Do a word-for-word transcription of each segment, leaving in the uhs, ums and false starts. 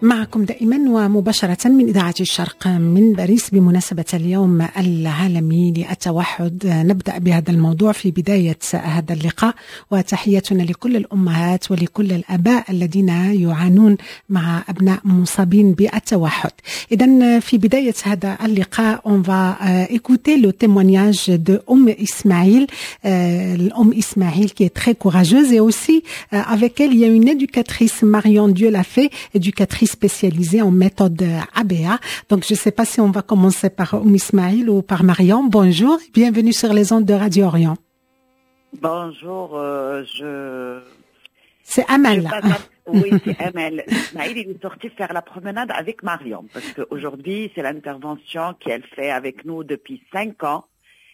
معكم دائما ومباشرة من إذاعة الشرق من باريس بمناسبة اليوم العالمي للتوحد. نبدأ بهذا الموضوع في بداية هذا اللقاء، وتحياتنا لكل الأمهات ولكل الآباء الذين يعانون مع أبناء مصابين بالتوحد. إذن في بداية هذا اللقاء on va euh, écouter le témoignage de Oum Ismail, euh, l'Oum Ismail qui est très courageuse, et aussi euh, avec elle il y a une éducatrice, Marion Dieu l'a fait, éducatrice spécialisée en méthode A B A. Donc, je ne sais pas si on va commencer par Oum Ismail ou par Mariam. Bonjour, bienvenue sur les ondes de Radio Orient. Bonjour, euh, je... C'est Amal. Je oui, c'est Amal. Ismail, il est sorti faire la promenade avec Mariam, parce qu'aujourd'hui, c'est l'intervention qu'elle fait avec nous depuis cinq ans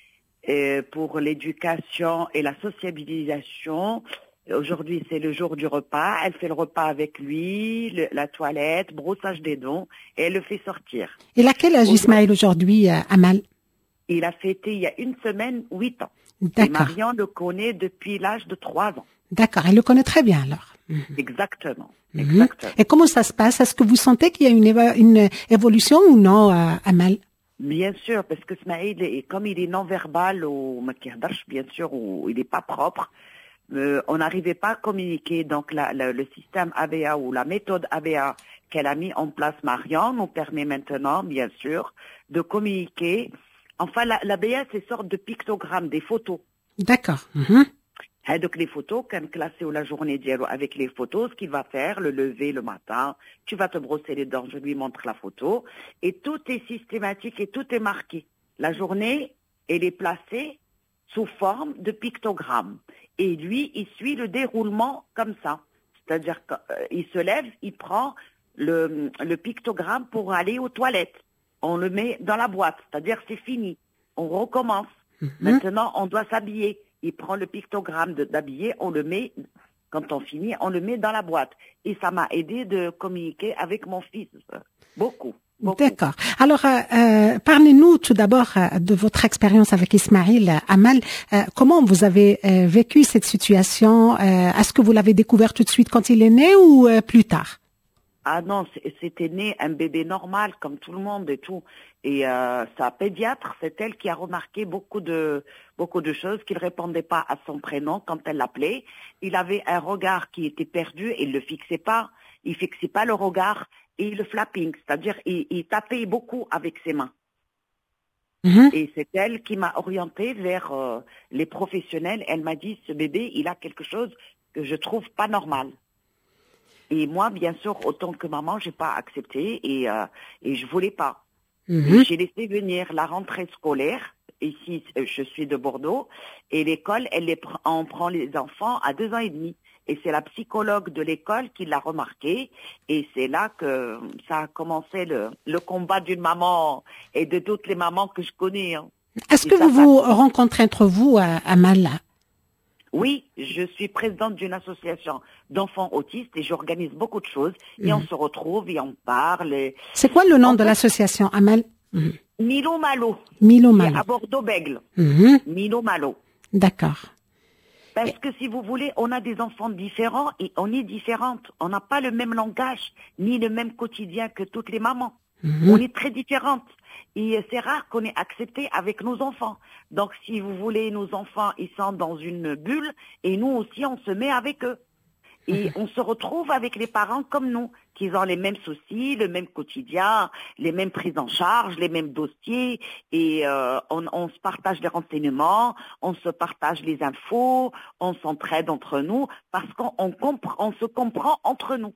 et pour l'éducation et la sociabilisation. Aujourd'hui, c'est le jour du repas. Elle fait le repas avec lui, le, la toilette, brossage des dents, et elle le fait sortir. Il a quel âge Ismail aujourd'hui, euh, Amal? Il a fêté il y a une semaine, huit ans. D'accord. Et Marion le connaît depuis l'âge de trois ans. D'accord, elle le connaît très bien alors. Exactement. Mm-hmm. Exactement. Et comment ça se passe? Est-ce que vous sentez qu'il y a une, évo- une évolution ou non, euh, Amal? Bien sûr, parce que Smaïl, comme il est non-verbal ou bien sûr, ou il n'est pas propre, Euh, on n'arrivait pas à communiquer. Donc la, la, le système A B A ou la méthode A B A qu'elle a mis en place Marion nous permet maintenant, bien sûr, de communiquer. Enfin, la, l'A B A, c'est une sorte de pictogramme, des photos. D'accord. Mm-hmm. Et donc les photos, quand classé ou la journée d'hier avec les photos, ce qu'il va faire, le lever le matin, tu vas te brosser les dents, je lui montre la photo, et tout est systématique et tout est marqué. La journée, elle est placée sous forme de pictogramme. Et lui, il suit le déroulement comme ça. C'est-à-dire qu'il se lève, il prend le, le pictogramme pour aller aux toilettes. On le met dans la boîte, c'est-à-dire c'est fini. On recommence. Mm-hmm. Maintenant, on doit s'habiller. Il prend le pictogramme de, d'habiller, on le met, quand on finit, on le met dans la boîte. Et ça m'a aidé de communiquer avec mon fils. Beaucoup. Beaucoup. D'accord. Alors, euh, euh, parlez-nous tout d'abord euh, de votre expérience avec Ismail, euh, Amal. Euh, comment vous avez euh, vécu cette situation? euh, Est-ce que vous l'avez découvert tout de suite quand il est né ou euh, plus tard? Ah non, c'était né un bébé normal comme tout le monde et tout. Et euh, sa pédiatre, c'est elle qui a remarqué beaucoup de beaucoup de choses, qu'il répondait pas à son prénom quand elle l'appelait. Il avait un regard qui était perdu et il le fixait pas. Il fixait pas le regard et le flapping, c'est-à-dire il, il tapait beaucoup avec ses mains. Mm-hmm. Et c'est elle qui m'a orientée vers euh, les professionnels. Elle m'a dit, ce bébé, il a quelque chose que je trouve pas normal. Et moi, bien sûr, autant que maman, j'ai pas accepté et euh, et je voulais pas. Mm-hmm. J'ai laissé venir la rentrée scolaire. Ici, je suis de Bordeaux et l'école, elle les pr- on prend les enfants à deux ans et demi. Et c'est la psychologue de l'école qui l'a remarqué. Et c'est là que ça a commencé le, le combat d'une maman et de toutes les mamans que je connais. Hein. Est-ce et que ça, vous ça... vous rencontrez entre vous, à Amal? Oui, je suis présidente d'une association d'enfants autistes et j'organise beaucoup de choses. Et mmh. on se retrouve et on parle. Et... C'est quoi le nom en de fait... l'association, Amal? mmh. Milo Malo. Milo Malo. À Bordeaux-Bègle. Mmh. Milo Malo. D'accord. Parce que si vous voulez, on a des enfants différents et on est différentes. On n'a pas le même langage, ni le même quotidien que toutes les mamans. Mmh. On est très différentes. Et c'est rare qu'on ait accepté avec nos enfants. Donc si vous voulez, nos enfants, ils sont dans une bulle et nous aussi, on se met avec eux. Et mmh. on se retrouve avec les parents comme nous, qui ont les mêmes soucis, le même quotidien, les mêmes prises en charge, les mêmes dossiers, et euh, on, on se partage les renseignements, on se partage les infos, on s'entraide entre nous, parce qu'on on compre- on se comprend entre nous.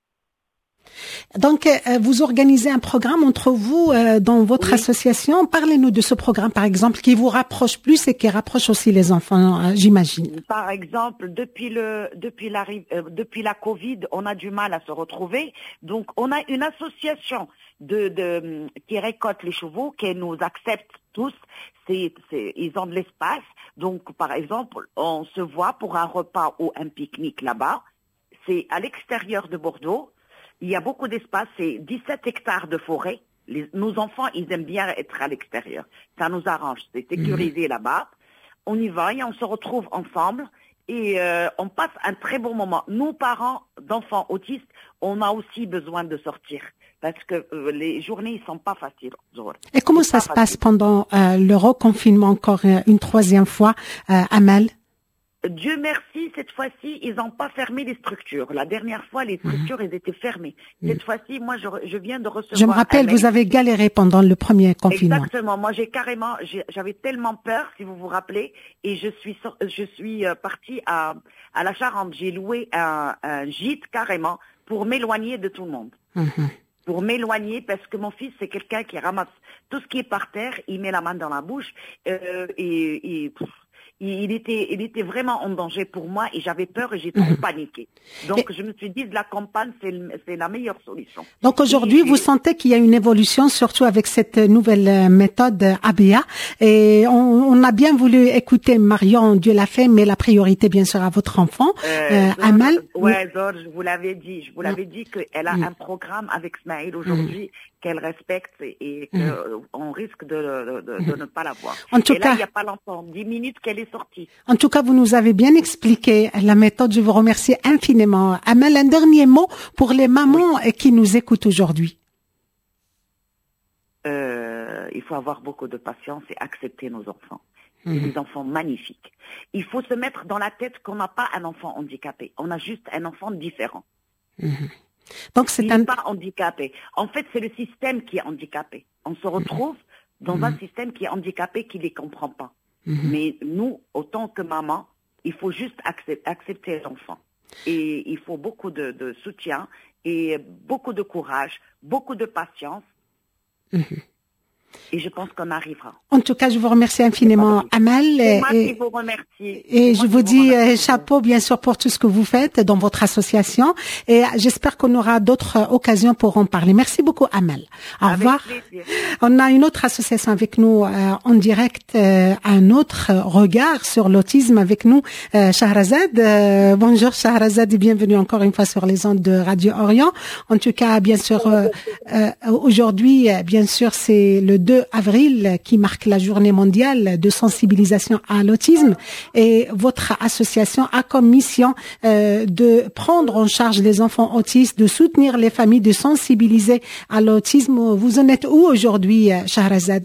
Donc, euh, vous organisez un programme entre vous euh, dans votre oui. association. Parlez-nous de ce programme, par exemple, qui vous rapproche plus et qui rapproche aussi les enfants, euh, j'imagine. Par exemple, depuis le depuis la euh, depuis la Covid, on a du mal à se retrouver. Donc, on a une association de, de qui récolte les chevaux, qui nous accepte tous. C'est, c'est ils ont de l'espace. Donc, par exemple, on se voit pour un repas ou un pique-nique là-bas. C'est à l'extérieur de Bordeaux. Il y a beaucoup d'espace, c'est dix-sept hectares de forêt. Les, nos enfants, ils aiment bien être à l'extérieur. Ça nous arrange, c'est sécurisé mmh. là-bas. On y va et on se retrouve ensemble et euh, on passe un très bon moment. Nous, parents d'enfants autistes, on a aussi besoin de sortir parce que euh, les journées ne sont pas faciles. Et comment ça se facile. passe pendant euh, le reconfinement encore une troisième fois, euh, Amal? Dieu merci, cette fois-ci, ils n'ont pas fermé les structures. La dernière fois, les structures, mmh. elles étaient fermées. Cette mmh. fois-ci, moi, je, je viens de recevoir... Je me rappelle, vous avez galéré pendant le premier confinement. Exactement. Moi, j'ai carrément... J'avais tellement peur, si vous vous rappelez, et je suis je suis partie à, à la Charente. J'ai loué un, un gîte, carrément, pour m'éloigner de tout le monde. Mmh. Pour m'éloigner, parce que mon fils, c'est quelqu'un qui ramasse tout ce qui est par terre, il met la main dans la bouche, euh, et... et pff, Il était, il était vraiment en danger pour moi et j'avais peur et j'ai trop mmh. paniqué. Donc, et je me suis dit, la campagne, c'est, c'est la meilleure solution. Donc, aujourd'hui, et vous sentez qu'il y a une évolution, surtout avec cette nouvelle méthode A B A. Et on, on a bien voulu écouter Marion, Dieu l'a fait, mais la priorité, bien sûr, à votre enfant, euh, euh, Zor, Amal. Ouais, Zor, je vous l'avais dit. Je vous l'avais mmh. dit qu'elle a mmh. un programme avec Smaïl aujourd'hui mmh. qu'elle respecte et qu'on mmh. risque de, de, de, de ne pas la voir. En tout et cas, là, il n'y a pas longtemps, dix minutes qu'elle est sortie. En tout cas, vous nous avez bien expliqué la méthode. Je vous remercie infiniment. Amal, un dernier mot pour les mamans oui. qui nous écoutent aujourd'hui. Euh, il faut avoir beaucoup de patience et accepter nos enfants. C'est mmh. des enfants magnifiques. Il faut se mettre dans la tête qu'on n'a pas un enfant handicapé. On a juste un enfant différent. Mmh. Donc c'est il un... n'est pas handicapé. En fait, c'est le système qui est handicapé. On se retrouve mmh. dans mmh. un système qui est handicapé qui ne les comprend pas. Mmh. Mais nous, autant que maman, il faut juste accepter, accepter l'enfant. Et il faut beaucoup de, de soutien et beaucoup de courage, beaucoup de patience. Mmh. Et je pense qu'on arrivera. En tout cas, je vous remercie infiniment, Amal. C'est moi et, qui vous remercie. Et je vous dis vous chapeau, bien sûr, pour tout ce que vous faites dans votre association. Et j'espère qu'on aura d'autres occasions pour en parler. Merci beaucoup, Amal. Au avec revoir. Plaisir. On a une autre association avec nous euh, en direct, euh, un autre regard sur l'autisme avec nous, euh, Shahrazad. Euh, bonjour, Shahrazad, et bienvenue encore une fois sur les ondes de Radio Orient. En tout cas, bien sûr, euh, euh, aujourd'hui, bien sûr, c'est le deux avril qui marque la journée mondiale de sensibilisation à l'autisme et votre association a comme mission euh, de prendre en charge les enfants autistes, de soutenir les familles, de sensibiliser à l'autisme. Vous en êtes où aujourd'hui, Shahrazad?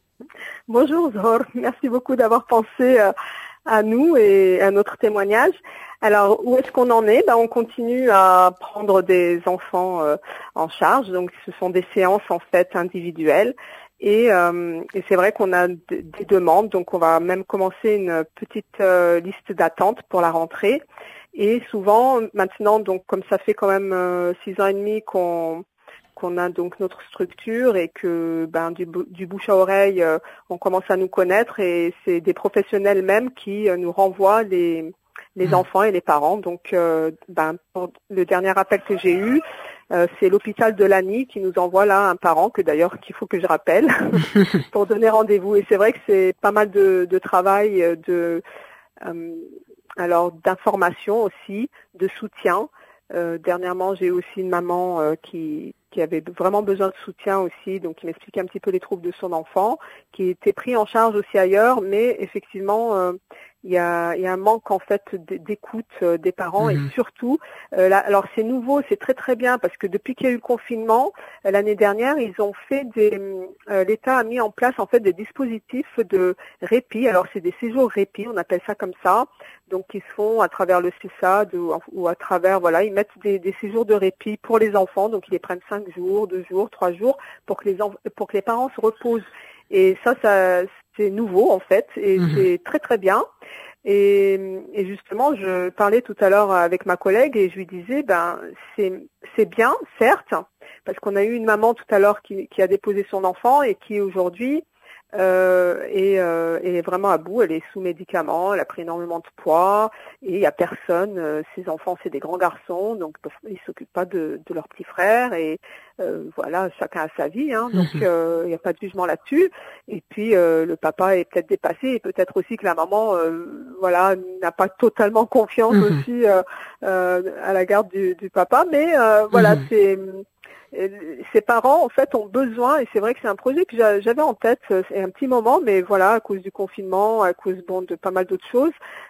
Bonjour Zor, merci beaucoup d'avoir pensé à nous et à notre témoignage. Alors, où est-ce qu'on en est? Ben, on continue à prendre des enfants euh, en charge, donc ce sont des séances en fait individuelles. Et, euh, et c'est vrai qu'on a d- des demandes, donc on va même commencer une petite euh, liste d'attente pour la rentrée. Et souvent, maintenant, donc comme ça fait quand même euh, six ans et demi qu'on qu'on a donc notre structure et que ben du, du bouche à oreille, euh, on commence à nous connaître et c'est des professionnels même qui euh, nous renvoient les les mmh. enfants et les parents. Donc, euh, ben pour le dernier appel que j'ai eu. Euh, c'est l'hôpital de Lagny qui nous envoie là un parent que d'ailleurs qu'il faut que je rappelle pour donner rendez-vous. Et c'est vrai que c'est pas mal de, de travail, de euh, alors d'information aussi, de soutien. Euh, dernièrement, j'ai aussi une maman euh, qui qui avait vraiment besoin de soutien aussi, donc qui m'expliquait un petit peu les troubles de son enfant, qui était pris en charge aussi ailleurs, mais effectivement. Euh, Il y a, il y a un manque en fait d'écoute des parents mmh. et surtout, euh, là, alors c'est nouveau, c'est très très bien parce que depuis qu'il y a eu le confinement euh, l'année dernière, ils ont fait des, euh, l'État a mis en place en fait des dispositifs de répit. Alors c'est des séjours répit, on appelle ça comme ça. Donc ils se font à travers le C S A D ou, ou à travers voilà, ils mettent des, des séjours de répit pour les enfants. Donc ils les prennent cinq jours, deux jours, trois jours pour que les enf- pour que les parents se reposent. Et ça, ça c'est nouveau en fait et mmh. c'est très très bien. Et, et justement, je parlais tout à l'heure avec ma collègue et je lui disais, ben c'est c'est bien, certes, parce qu'on a eu une maman tout à l'heure qui, qui a déposé son enfant et qui aujourd'hui euh, est, euh, est vraiment à bout. Elle est sous médicaments, elle a pris énormément de poids et il y a personne. Euh, ses enfants, c'est des grands garçons, donc ils s'occupent pas de, de leur petit frère et euh, voilà, chacun a sa vie, hein, donc il euh, n'y a pas de jugement là-dessus. Et puis euh, le papa est peut-être dépassé et peut-être aussi que la maman, euh, voilà, n'a pas totalement confiance mmh. aussi euh, euh, à la garde du, du papa. Mais euh, voilà, mmh. c'est ces parents, en fait, ont besoin, et c'est vrai que c'est un projet que j'avais en tête, c'est un petit moment, mais voilà, à cause du confinement, à cause bon, de pas mal d'autres choses,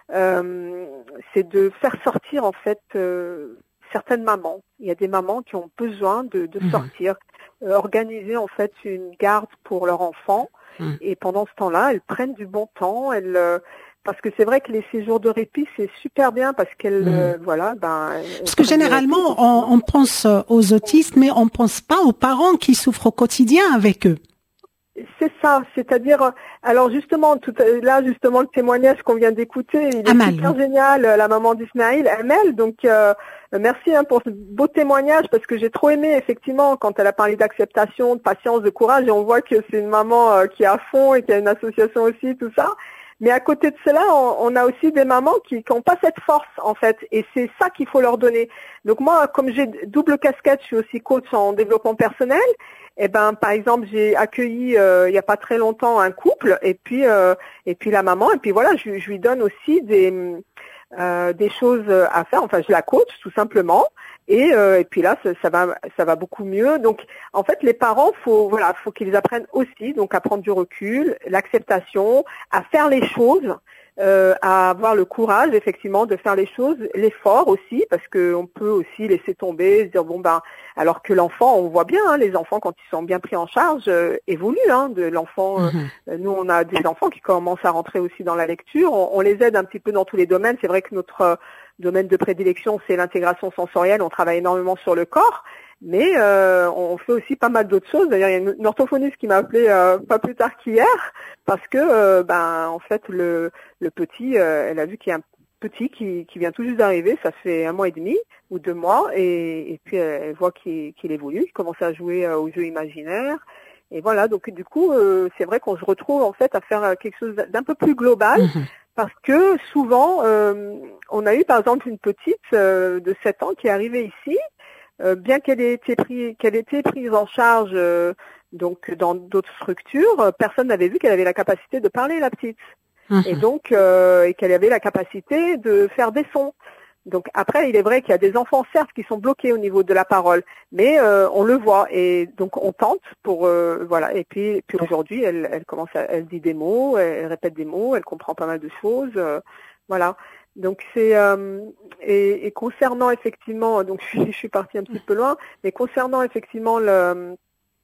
euh, c'est de faire sortir, en fait, euh, certaines mamans. Il y a des mamans qui ont besoin de, de mmh. sortir, euh, organiser, en fait, une garde pour leur enfant, mmh. et pendant ce temps-là, elles prennent du bon temps, elles... Euh, parce que c'est vrai que les séjours de répit, c'est super bien parce qu'elles, mmh. euh, voilà, ben. Parce que généralement, on, on pense aux autistes, mais on pense pas aux parents qui souffrent au quotidien avec eux. C'est ça, c'est-à-dire, alors justement, tout, là, justement, le témoignage qu'on vient d'écouter, il est Amal. super génial, la maman d'Ismaïl, Amel, donc euh, merci hein, pour ce beau témoignage, parce que j'ai trop aimé, effectivement, quand elle a parlé d'acceptation, de patience, de courage, et on voit que c'est une maman euh, qui est à fond et qui a une association aussi, tout ça. Mais à côté de cela, on, on a aussi des mamans qui n'ont pas cette force, en fait, et c'est ça qu'il faut leur donner. Donc moi, comme j'ai double casquette, je suis aussi coach en développement personnel. Eh ben, par exemple, j'ai accueilli euh, il n'y a pas très longtemps un couple, et puis euh, et puis la maman, et puis voilà, je, je lui donne aussi des euh, des choses à faire. Enfin, je la coach tout simplement. Et, euh, et puis là, ça, ça va, ça va beaucoup mieux. Donc, en fait, les parents, faut, voilà, faut qu'ils apprennent aussi, donc à prendre du recul, l'acceptation, à faire les choses, euh, à avoir le courage, effectivement, de faire les choses, l'effort aussi, parce que on peut aussi laisser tomber, se dire bon ben, alors que l'enfant, on voit bien, hein, les enfants quand ils sont bien pris en charge, euh, évoluent, hein, de l'enfant. Mm-hmm. Euh, nous, on a des enfants qui commencent à rentrer aussi dans la lecture. On, on les aide un petit peu dans tous les domaines. C'est vrai que notre euh, domaine de prédilection, c'est l'intégration sensorielle. On travaille énormément sur le corps, mais euh, on fait aussi pas mal d'autres choses. D'ailleurs, il y a une, une orthophoniste qui m'a appelé euh, pas plus tard qu'hier, parce que, euh, ben, en fait, le, le petit, euh, elle a vu qu'il y a un petit qui, qui vient tout juste d'arriver. Ça fait un mois et demi ou deux mois, et, et puis elle voit qu'il, qu'il évolue, qu'il commence à jouer euh, aux jeux imaginaires. Et voilà. Donc, du coup, euh, c'est vrai qu'on se retrouve en fait à faire quelque chose d'un peu plus global. Mmh. Parce que souvent, euh, on a eu par exemple une petite euh, de sept ans qui est arrivée ici, euh, bien qu'elle ait été prise, qu'elle ait été prise en charge euh, donc dans d'autres structures, personne n'avait vu qu'elle avait la capacité de parler, la petite, mmh. et donc euh, et qu'elle avait la capacité de faire des sons. Donc après, il est vrai qu'il y a des enfants certes qui sont bloqués au niveau de la parole, mais euh, on le voit et donc on tente pour euh, voilà. Et puis, puis aujourd'hui, elle, elle commence, à, elle dit des mots, elle, elle répète des mots, elle comprend pas mal de choses, euh, voilà. Donc c'est euh, et, et concernant effectivement, donc je suis, je suis partie un petit peu loin, mais concernant effectivement le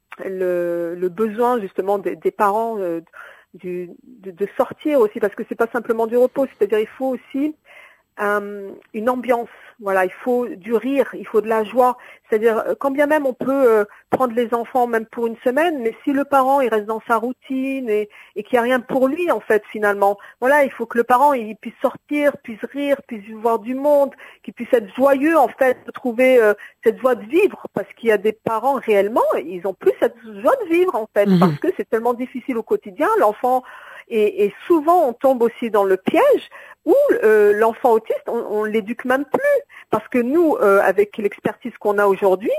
le, le besoin justement des, des parents euh, du, de, de sortir aussi, parce que c'est pas simplement du repos, c'est-à-dire il faut aussi Euh, une ambiance, voilà, il faut du rire, il faut de la joie, c'est-à-dire quand bien même on peut euh, prendre les enfants même pour une semaine, mais si le parent il reste dans sa routine et, et qu'il n'y a rien pour lui en fait finalement, voilà, il faut que le parent il puisse sortir, puisse rire, puisse voir du monde, qu'il puisse être joyeux en fait, trouver euh, cette joie de vivre, parce qu'il y a des parents réellement, ils ont plus cette joie de vivre en fait, mmh. parce que c'est tellement difficile au quotidien, l'enfant, et, et souvent on tombe aussi dans le piège où euh, l'enfant autiste, on, on l'éduque même plus, parce que nous, euh, avec l'expertise qu'on a aujourd'hui,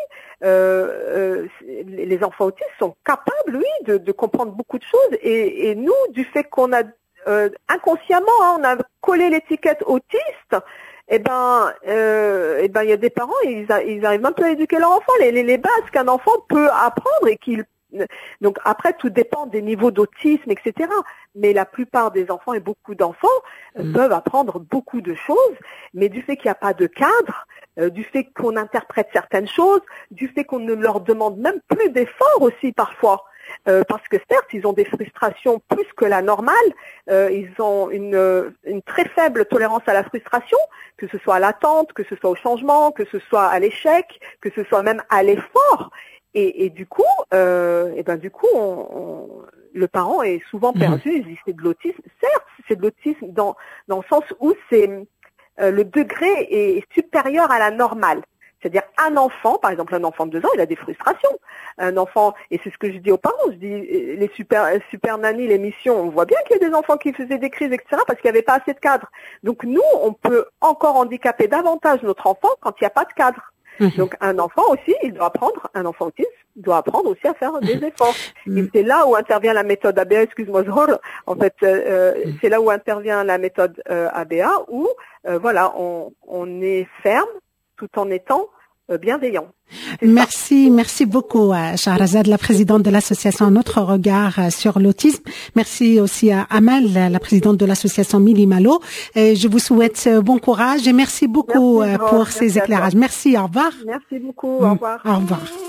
euh, euh, les enfants autistes sont capables, oui, de, de comprendre beaucoup de choses, et, et nous, du fait qu'on a euh, inconsciemment, hein, on a collé l'étiquette autiste, eh ben, euh, eh ben, il y a des parents, ils, ils arrivent même plus à éduquer leur enfant, les, les, les bases qu'un enfant peut apprendre et qu'il Donc après, tout dépend des niveaux d'autisme, et cetera. Mais la plupart des enfants et beaucoup d'enfants euh, mmh. peuvent apprendre beaucoup de choses, mais du fait qu'il n'y a pas de cadre, euh, du fait qu'on interprète certaines choses, du fait qu'on ne leur demande même plus d'efforts aussi parfois. Euh, parce que certes, ils ont des frustrations plus que la normale, euh, ils ont une, une très faible tolérance à la frustration, que ce soit à l'attente, que ce soit au changement, que ce soit à l'échec, que ce soit même à l'effort. Et, et du coup, euh, et ben du coup, on, on, le parent est souvent perdu. Mmh. Il dit c'est de l'autisme. Certes, c'est de l'autisme dans dans le sens où c'est euh, le degré est supérieur à la normale. C'est-à-dire un enfant, par exemple un enfant de deux ans, il a des frustrations. Un enfant, et c'est ce que je dis aux parents, je dis les super super nannies, l'émission, on voit bien qu'il y a des enfants qui faisaient des crises, et cetera parce qu'il n'y avait pas assez de cadre. Donc nous, on peut encore handicaper davantage notre enfant quand il n'y a pas de cadre. Donc un enfant aussi, il doit apprendre, un enfant autiste doit apprendre aussi à faire des efforts. Et c'est là où intervient la méthode A B A, excuse-moi Zohar, en fait, euh, c'est là où intervient la méthode euh, A B A, où euh, voilà, on, on est ferme tout en étant euh, bienveillant. Merci, ça. merci beaucoup à Shahrazad, la présidente de l'association Notre Regard sur l'autisme. Merci aussi à Amal, la présidente de l'association Mili Malo. Et je vous souhaite bon courage et merci beaucoup merci, pour merci ces éclairages. Merci, au revoir. Merci beaucoup, au revoir. Au revoir.